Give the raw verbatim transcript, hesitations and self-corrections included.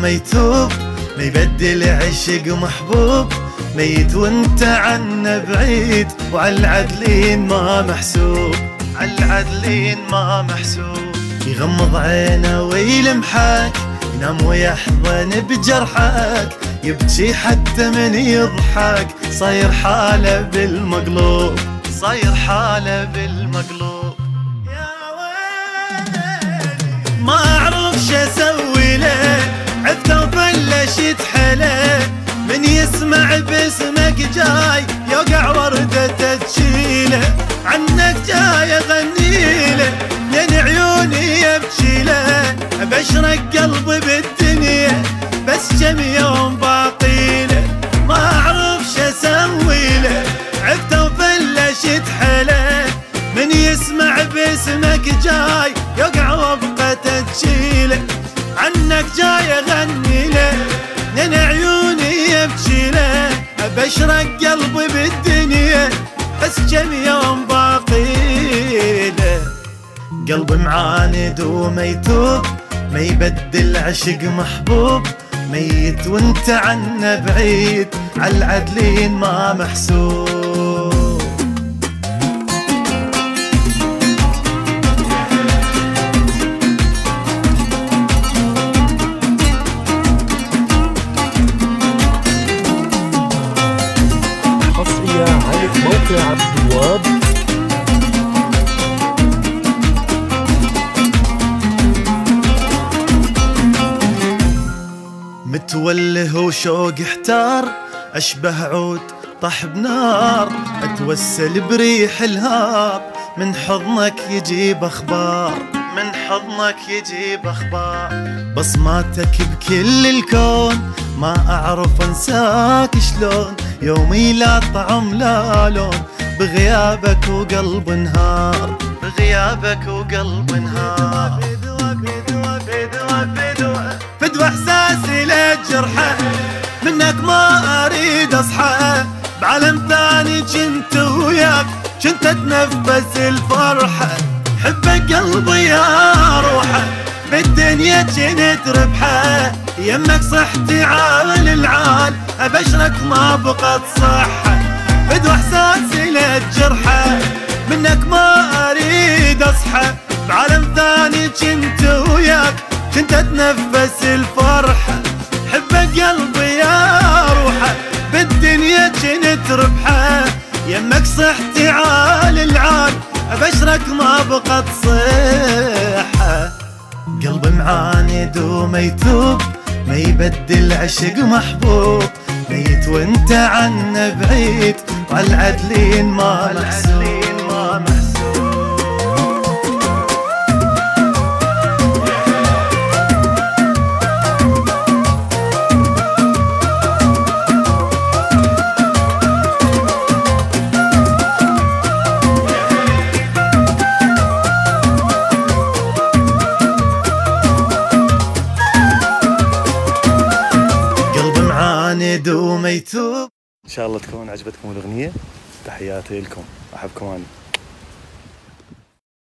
وما يتوب، ما يبدل عشق محبوب، ميت وانت عنه بعيد، وعالعدلين ما محسوب، عالعدلين ما محسوب. يغمض عينه ويلمحك، ينام ويحضن بجرحك، يبكي حتى من يضحك، صاير حاله بالمقلوب، صاير حاله بالمقلوب. يا ويلي ما اعرف شو اسوي له، عفته وبلشت حله، من يسمع باسمك جاي يوقع وردته تشيله، عنك جاي اغني له، لين عيوني يبكي له، بشرك قلبي بالدنيا بس كم يوم باقي له، ما اعرف شو اسوي له، عفته وبلشت حله، من يسمع باسمك جاي يوقع وبقته تشيله، عنك جاي اغني له، لين عيوني يبكي له، بشرك قلبي بالدنيا بس كم يوم باقي له. قلبي معاند وما يتوب، ما يبدل عشق محبوب، ميت وانت عنه بعيد، عالعدلين ما محسوب. حصرية على موقع عبد الوهاب. متوله وشوق احتار، اشبه عود طح بنار، اتوسل بريح الهاب، من حضنك يجيب اخبار، من حضنك يجيب اخبار. بصماتك بكل الكون، ما اعرف انساك شلون، يومي لا طعم لا لون، بغيابك وقلب انهار، بغيابك وقلب انهار. فدوى احساسي للجرحى، منك ما اريد اصحى، بعالم ثاني جنت وياك، جنت اتنفس الفرحة، حبك قلبي يا روحه، بالدنيا جنت ربحه، يمك صحتي عال العال، ابشرك ما بقت صحة. فدوى احساسي للجرحى، منك ما اريد اصحى، بعالم ثاني جنت وياك، كنت اتنفس الفرحة، حبك قلبي يا روحه، بالدنيا جنت ربحه، يمك صحتي عال العال، ابشرك ما بقت صحة. قلبي معاند وما يتوب، ما يبدل عشق محبوب، ميت وانت عنه بعيد، وعالعدلين ما محسوب. معاند وما يتوب. ان شاء الله تكون عجبتكم الاغنيه، تحياتي لكم، احبكم انا.